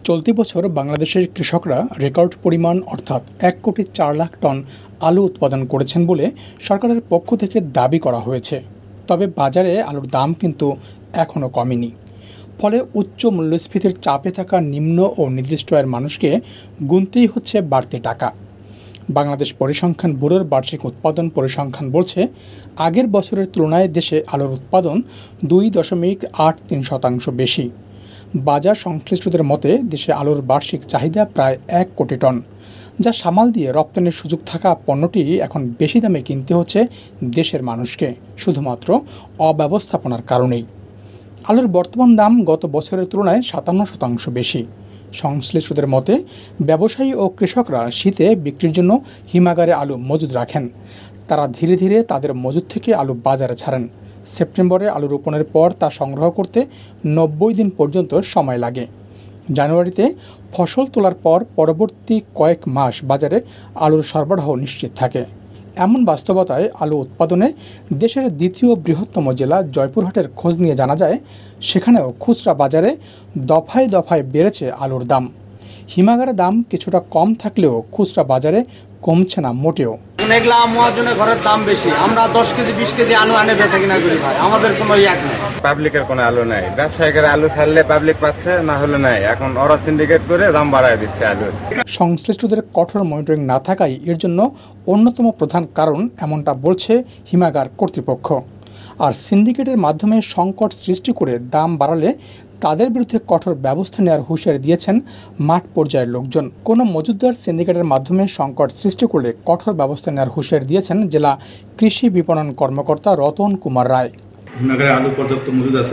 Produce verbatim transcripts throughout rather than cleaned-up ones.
চলতি বছর বাংলাদেশের কৃষকরা রেকর্ড পরিমাণ অর্থাৎ এক কোটি চার লাখ টন আলু উৎপাদন করেছেন বলে সরকারের পক্ষ থেকে দাবি করা হয়েছে। তবে বাজারে আলুর দাম কিন্তু এখনও কমেনি। ফলে উচ্চ মূল্যস্ফীতির চাপে থাকা নিম্ন ও নির্দিষ্ট আয়ের মানুষকে গুনতেই হচ্ছে বাড়তি টাকা। বাংলাদেশ পরিসংখ্যান ব্যুরোর বার্ষিক উৎপাদন পরিসংখ্যান বলছে, আগের বছরের তুলনায় দেশে আলুর উৎপাদন দুই দশমিক আট তিন শতাংশ বেশি। বাজার সংশ্লিষ্টদের মতে দেশে আলুর বার্ষিক চাহিদা প্রায় এক কোটি টন, যা সামাল দিয়ে রপ্তানির সুযোগ থাকা পণ্যটি এখন বেশি দামে কিনতে হচ্ছে দেশের মানুষকে, শুধুমাত্র অব্যবস্থাপনার কারণেই। আলুর বর্তমান দাম গত বছরের তুলনায় সাতান্ন শতাংশ বেশি। সংশ্লিষ্টদের মতে ব্যবসায়ী ও কৃষকরা শীতে বিক্রির জন্য হিমাগারে আলু মজুদ রাখেন। তারা ধীরে ধীরে তাদের মজুদ থেকে আলু বাজারে ছাড়েন। সেপ্টেম্বরে আলু রোপণের পর তা সংগ্রহ করতে নব্বই দিন পর্যন্ত সময় লাগে। জানুয়ারিতে ফসল তোলার পর পরবর্তী কয়েক মাস বাজারে আলুর সরবরাহ নিশ্চিত থাকে। এমন বাস্তবতায় আলু উৎপাদনে দেশের দ্বিতীয় বৃহত্তম জেলা জয়পুরহাটের খোঁজ নিয়ে জানা যায়, সেখানেও খুচরা বাজারে দফায় দফায় বেড়েছে আলুর দাম। হিমাগারে দাম কিছুটা কম থাকলেও খুচরা বাজারে কমছে না মোটেও। এগুলা মহাজনের ঘরের দাম বেশি, আমরা দশ কেজি বিশ কেজি আলু আনে বেচা কিনা করি ভাই, আমাদের কোনো ইয়াক নেই। পাবলিকের কোনো আলু নাই, ব্যবসায়ীদের আলু ছাড়লে পাবলিক পাচ্ছে, না হলে নাই। এখন ওরা সিন্ডিকেট করে দাম বাড়ায় দিচ্ছে আলু। সংশ্লিষ্টদের কঠোর মনিটরিং না থাকাই এর জন্য অন্যতম প্রধান কারণ, এমনটা বলছে হিমাগার কর্তৃপক্ষ। আর সিন্ডিকেটের মাধ্যমে সংকট সৃষ্টি করে দাম বাড়ালে তাদের বিরুদ্ধে কঠোর ব্যবস্থা নেওয়ার হুঁশিয়ারি দিয়েছেন মাঠ পর্যায়ের লোকজন। কোনো মজুতদার সিন্ডিকেটের মাধ্যমে সংকট সৃষ্টি করলে কঠোর ব্যবস্থা নেওয়ার হুঁশিয়ারি দিয়েছেন জেলা কৃষি বিপণন কর্মকর্তা রতন কুমার রায়। হিমাগারে আলু পর্যাপ্ত মজুদ আছে,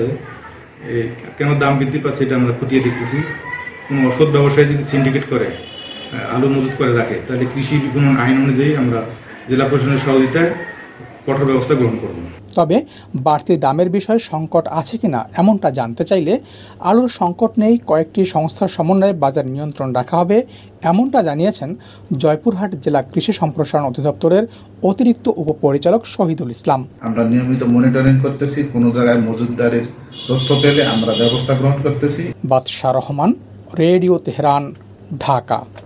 কেন দাম বৃদ্ধি পাচ্ছে এটা আমরা খতিয়ে দেখতেছি। কোনো অসৎ ব্যবসায়ী যদি সিন্ডিকেট করে আলু মজুদ করে রাখে, তাহলে কৃষি বিপণন আইন অনুযায়ী আমরা জেলা প্রশাসনের সহযোগিতায় কঠোর ব্যবস্থা গ্রহণ করব। তবে বাড়তি দামের বিষয়ে সংকট আছে কিনা এমনটা জানতে চাইলে আলুর সংকট নেই, কয়েকটি সংস্থার সমন্বয়ে বাজার নিয়ন্ত্রণ রাখা হবে, এমনটা জানিয়েছেন জয়পুরহাট জেলা কৃষি সম্প্রসারণ অধিদপ্তরের অতিরিক্ত উপপরিচালক শহীদুল ইসলাম। আমরা নিয়মিত মনিটরিং করতেছি, কোনো জায়গায় মজুদদারের তথ্য পেলে আমরা ব্যবস্থা গ্রহণ করতেছি। Badsha Rahman, radio Tehran, Dhaka.